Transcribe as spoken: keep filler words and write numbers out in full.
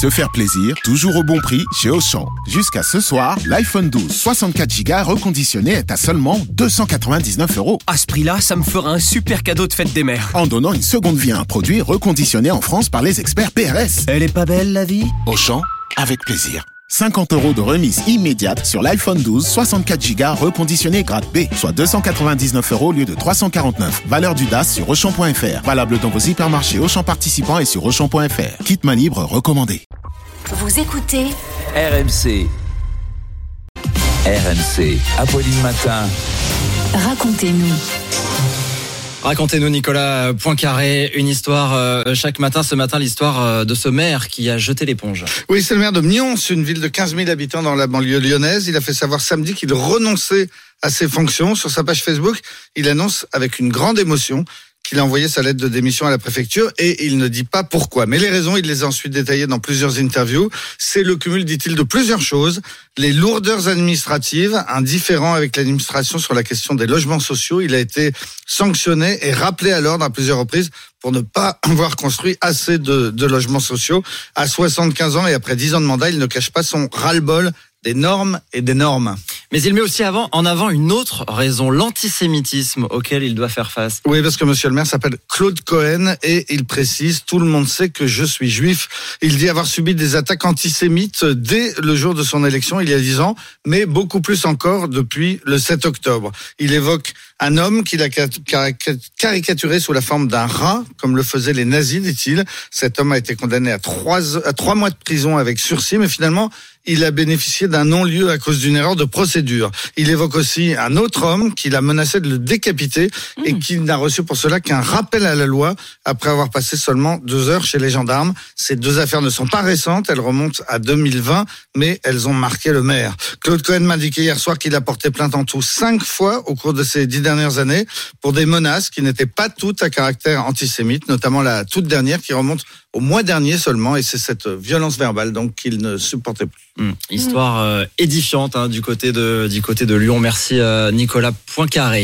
Se faire plaisir, toujours au bon prix chez Auchan. Jusqu'à ce soir, l'iPhone douze soixante-quatre giga reconditionné est à seulement deux cent quatre-vingt-dix-neuf euros. À ce prix-là, ça me fera un super cadeau de fête des mères. En donnant une seconde vie à un produit reconditionné en France par les experts P R S. Elle est pas belle, la vie ? Auchan, avec plaisir. cinquante euros de remise immédiate sur l'iPhone douze soixante-quatre giga reconditionné grade B, soit deux cent quatre-vingt-dix-neuf euros au lieu de trois cent quarante-neuf. Valeur du D A S sur Auchan point F R. Valable dans vos hypermarchés Auchan participants et sur Auchan point F R. Kit main libre recommandé. Vous écoutez R M C. R M C, Apolline Matin. Racontez-nous. Racontez-nous, Nicolas Poincaré, une histoire euh, chaque matin. Ce matin, l'histoire euh, de ce maire qui a jeté l'éponge. Oui, c'est le maire de Mions, une ville de quinze mille habitants dans la banlieue lyonnaise. Il a fait savoir samedi qu'il renonçait à ses fonctions. Sur sa page Facebook, il annonce avec une grande émotion qu'il a envoyé sa lettre de démission à la préfecture et il ne dit pas pourquoi. Mais les raisons, il les a ensuite détaillées dans plusieurs interviews. C'est le cumul, dit-il, de plusieurs choses. Les lourdeurs administratives, indifférent avec l'administration sur la question des logements sociaux. Il a été sanctionné et rappelé à l'ordre à plusieurs reprises pour ne pas avoir construit assez de, de logements sociaux. À soixante-quinze ans et après dix ans de mandat, il ne cache pas son ras-le-bol des normes et des normes. Mais il met aussi avant, en avant une autre raison, l'antisémitisme auquel il doit faire face. Oui, parce que monsieur le maire s'appelle Claude Cohen et il précise, tout le monde sait que je suis juif. Il dit avoir subi des attaques antisémites dès le jour de son élection, il y a dix ans, mais beaucoup plus encore depuis le sept octobre. Il évoque un homme qu'il a caricaturé sous la forme d'un rat, comme le faisaient les nazis, dit-il. Cet homme a été condamné à trois, à trois mois de prison avec sursis, mais finalement, il a bénéficié d'un non-lieu à cause d'une erreur de procédure. Il évoque aussi un autre homme qui l'a menacé de le décapiter mmh. et qui n'a reçu pour cela qu'un rappel à la loi après avoir passé seulement deux heures chez les gendarmes. Ces deux affaires ne sont pas récentes, elles remontent à deux mille vingt, mais elles ont marqué le maire. Claude Cohen m'a indiqué hier soir qu'il a porté plainte en tout cinq fois au cours de ces dix dernières années pour des menaces qui n'étaient pas toutes à caractère antisémite, notamment la toute dernière qui remonte au mois dernier seulement, et c'est cette violence verbale donc qu'il ne supportait plus. Mmh. Histoire euh, édifiante hein, du côté de du côté de Lyon. Merci euh, Nicolas Poincaré.